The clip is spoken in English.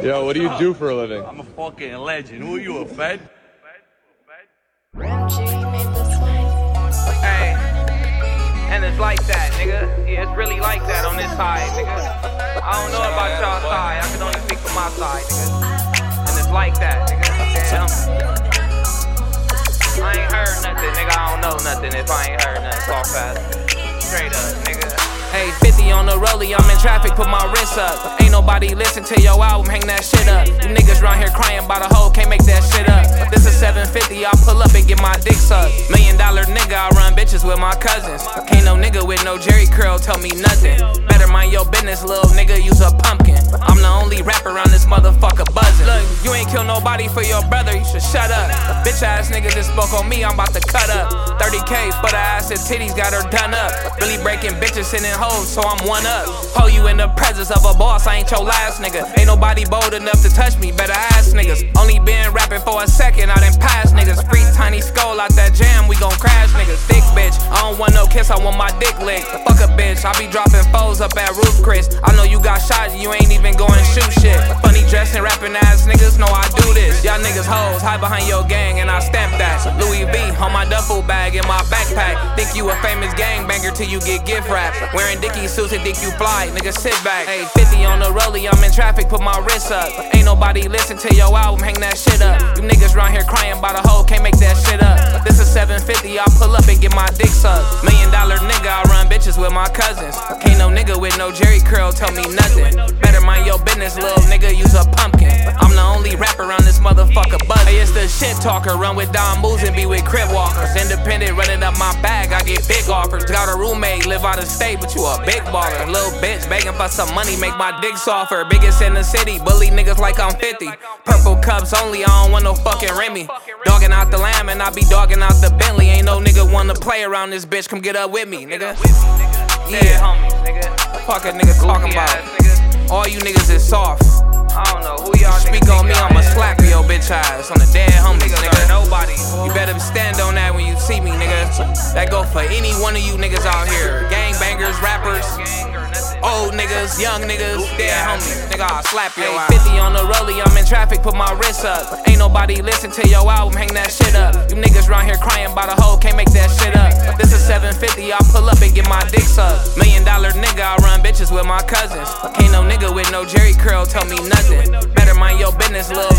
Yo, what do you do for a living? I'm a fucking legend. Who are you, a fed? Hey, and it's like that, nigga. Yeah, it's really like that on this side, nigga. I don't know about y'all side. I can only speak for my side, nigga. And it's like that, nigga. Damn. I ain't heard nothing, nigga. I don't know nothing if I ain't heard nothing. Talk fast. Straight up, nigga. Hey, 50 on the rollie, I'm in traffic, put my wrist up. Ain't nobody listen to your album, hang that shit up. You niggas round here crying by the hole, can't make that shit up. This is 750, I'll pull up and get my dick sucked. $1 million nigga, I run bitches with my cousins. Can't no nigga with no Jerry curl tell me nothing. Better mind your business, little nigga, use a pumpkin. I'm the only rapper around this motherfucker buzzing. Look, you ain't kill nobody for your brother, you should shut up. Bitch ass nigga just spoke on me, I'm about to cut up. 30K for the ass and titties, got her done up. Really breaking bitches, sitting hoes, so I'm one up. Hold you in the presence of a boss, I ain't your last nigga. Ain't nobody bold enough to touch me, better ask niggas. Only been rapping for a second, I done passed niggas. Free tiny skull out that jam, we gon' crash niggas. Thick bitch, I don't want no kiss, I want my dick licked. Fuck a bitch, I be dropping foes up at Roof Chris. I know you got shot, you ain't even going shoot shit. Funny dressing, rapping ass niggas know I do this. Y'all niggas hoes, hide behind your gang and I stamp that. Louis V on my duffel bag in my backpack. Think you a famous gangbanger till you get gift wrapped. Wearing Dickie suits and think you fly, nigga sit back. Hey, 50 on the rollie, I'm in traffic, put my wrist up. Ain't nobody listen to your album, hang that shit up. You niggas round here crying by the hole, can't make that shit up. This is 750, I'll pull up and get my dick sucked. $1 million nigga, I run bitches with my cousins. Can't no nigga with no Jerry curl tell me nothing. Better mind your business, little nigga, use a pumpkin. I'm the only rapper around this motherfucker buzz. Hey, it's the shit talker, run with Don Moves and be with crib walkers. Independent, running up my bag, I get big offers. Got a roommate, live out of state, but you a big baller. Little bitch begging for some money, make my dick softer. Biggest in the city, bully niggas like I'm 50. Purple cups only, I don't want no fucking Remy. Dogging out the lamb and I be dogging out the Bentley. Ain't no nigga wanna play around this bitch, come get up with me, nigga. Yeah, homies, nigga. Fuck a nigga talking about. All you niggas is soft. I don't know who y'all speak on me, I'ma slap your bitch ass on the dead homies, nigga. Nobody. You better stand on that when you see me, nigga. That go for any one of you niggas out here. Gangbangers, rappers, old niggas, young niggas, dead homies. Nigga, I'll slap your ass. 50 on the rollie, I'm in traffic, put my wrist up. Ain't nobody listen to your album, hang that shit up. You niggas round here crying by the hole, can't make that shit up. This is 750, I'll pull up and get my dick sucked. $1 million nigga, I run bitches with my cousins. Can't no nigga with no Jerry curl tell me nothing. Better mind your business, little